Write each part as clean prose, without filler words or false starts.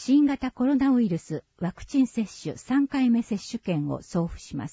新型コロナウイルスワクチン接種3回目接種券を送付します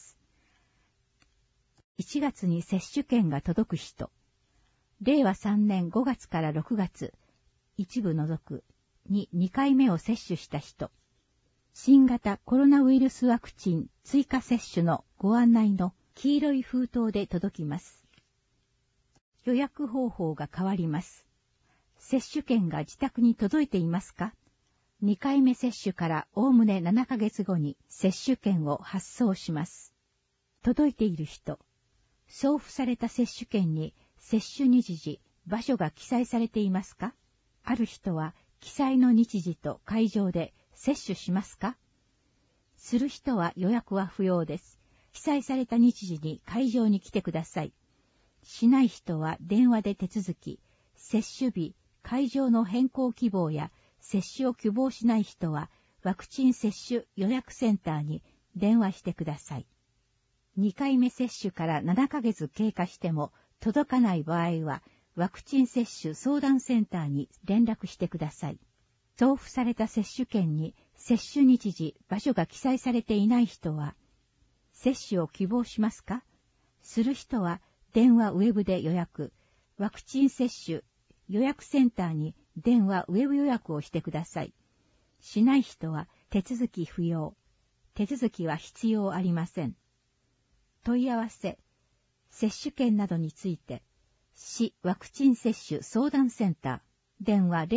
。1月に接種券が届く人、令和3年5月から6月、一部除くに2回目を接種した人、新型コロナウイルスワクチン追加接種のご案内の黄色い封筒で届きます。予約方法が変わります。接種券が自宅に届いていますか？2回目接種からおおむね7ヶ月後に接種券を発送します。届いている人、送付された接種券に接種日時、場所が記載されていますか？ある人は記載の日時と会場で接種しますか？する人は予約は不要です。記載された日時に会場に来てください。しない人は電話で手続き、接種日、会場の変更希望や接種を希望しない人はワクチン接種予約センターに電話してください。2回目接種から7ヶ月経過しても届かない場合はワクチン接種相談センターに連絡してください。送付された接種券に接種日時、場所が記載されていない人は、接種を希望しますか？する人は電話ウェブで予約、ワクチン接種予約センターに電話ウェブ予約をしてください。しない人は手続き不要。手続きは必要ありません。問い合わせ、接種券などについて、市ワクチン接種相談センター、電話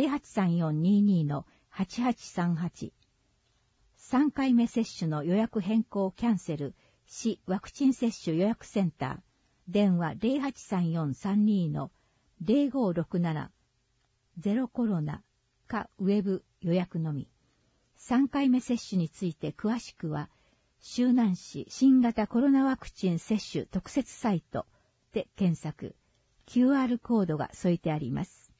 083422-8838。3回目接種の予約変更キャンセル、市ワクチン接種予約センター、電話 083432-0567、ゼロコロナかウェブ予約のみ。3回目接種について詳しくは、周南市新型コロナワクチン接種特設サイトで検索、QR コードが添えてあります。